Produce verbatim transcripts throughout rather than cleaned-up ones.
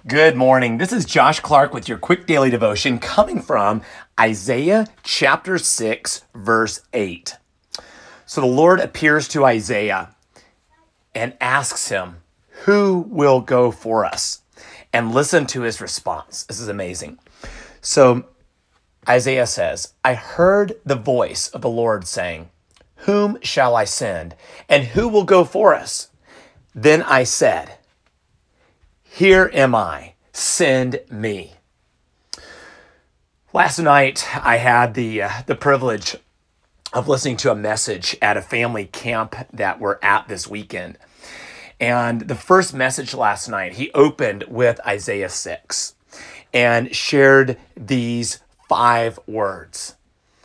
Good morning. This is Josh Clark with your quick daily devotion coming from Isaiah chapter six, verse eight. So the Lord appears to Isaiah and asks him, "Who will go for us?" And listen to his response. This is amazing. So Isaiah says, "I heard the voice of the Lord saying, 'Whom shall I send? And who will go for us?' Then I said, 'Here am I, send me.'" Last night, I had the uh, the privilege of listening to a message at a family camp that we're at this weekend. And the first message last night, he opened with Isaiah six and shared these five words.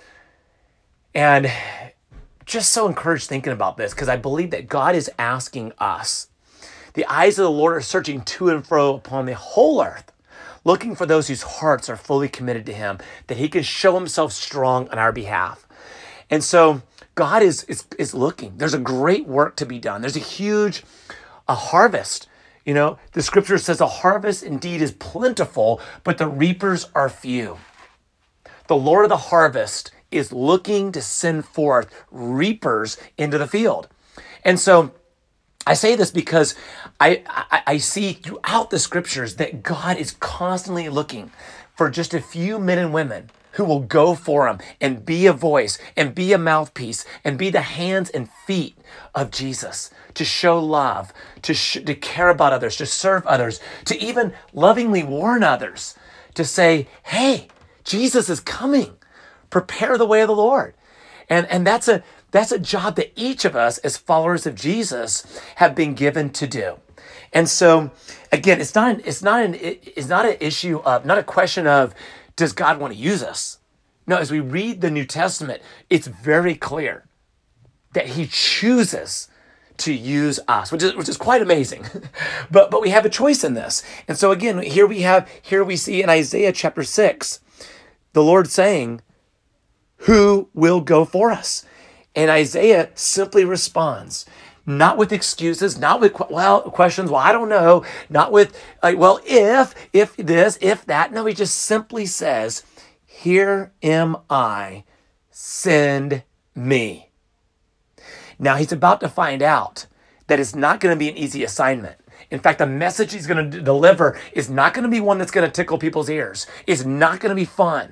And just so encouraged thinking about this, because I believe that God is asking us. The eyes of the Lord are searching to and fro upon the whole earth, looking for those whose hearts are fully committed to him, that he can show himself strong on our behalf. And so God is, is, is looking. There's a great work to be done. There's a huge a harvest. You know, the scripture says a harvest indeed is plentiful, but the reapers are few. The Lord of the harvest is looking to send forth reapers into the field. And so I say this because I, I, I see throughout the scriptures that God is constantly looking for just a few men and women who will go for him and be a voice and be a mouthpiece and be the hands and feet of Jesus, to show love, to, sh- to care about others, to serve others, to even lovingly warn others, to say, "Hey, Jesus is coming. Prepare the way of the Lord." And, and that's a That's a job that each of us as followers of Jesus have been given to do. And so, again, it's not an, it's not an, it's not an issue of, not a question of, does God want to use us? No, as we read the New Testament, it's very clear that he chooses to use us, which is which is quite amazing. but but we have a choice in this. And so again, here we have, here we see in Isaiah chapter six, the Lord saying, "Who will go for us?" And Isaiah simply responds, not with excuses, not with, well, questions, well, I don't know, not with, like, well, if, if this, if that. No, he just simply says, "Here am I, send me." Now, he's about to find out that it's not going to be an easy assignment. In fact, the message he's going to deliver is not going to be one that's going to tickle people's ears. It's not going to be fun.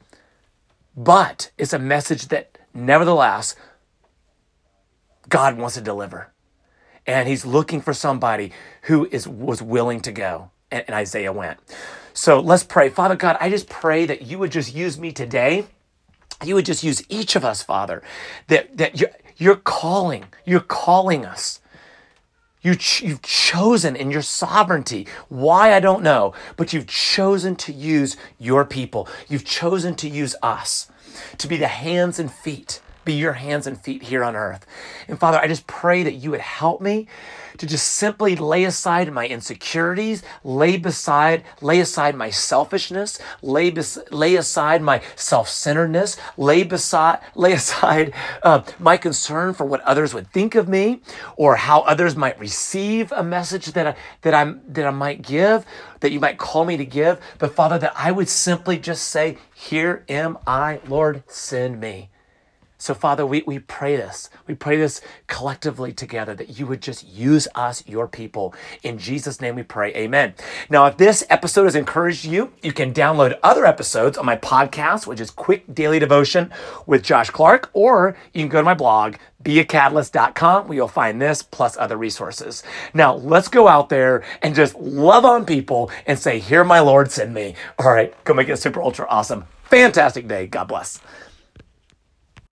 But it's a message that, nevertheless, God wants to deliver. And he's looking for somebody who is was willing to go. And, and Isaiah went. So let's pray. Father God, I just pray that you would just use me today. You would just use each of us, Father, that, that you're, you're calling. You're calling us. You ch- you've chosen in your sovereignty, why I don't know, but you've chosen to use your people. You've chosen to use us to be the hands and feet, be your hands and feet here on earth. And Father, I just pray that you would help me to just simply lay aside my insecurities, lay beside, lay aside my selfishness, lay bes- lay aside my self-centeredness, lay beside, lay aside uh, my concern for what others would think of me, or how others might receive a message that I, that I'm that I might give, that you might call me to give. But Father, that I would simply just say, "Here am I, Lord, send me." So Father, we, we pray this. We pray this collectively together, that you would just use us, your people. In Jesus' name we pray, amen. Now, if this episode has encouraged you, you can download other episodes on my podcast, which is Quick Daily Devotion with Josh Clark, or you can go to my blog, be a catalyst dot com, where you'll find this plus other resources. Now, let's go out there and just love on people and say, "Here, my Lord, send me." All right, go make it super ultra awesome. Fantastic day. God bless.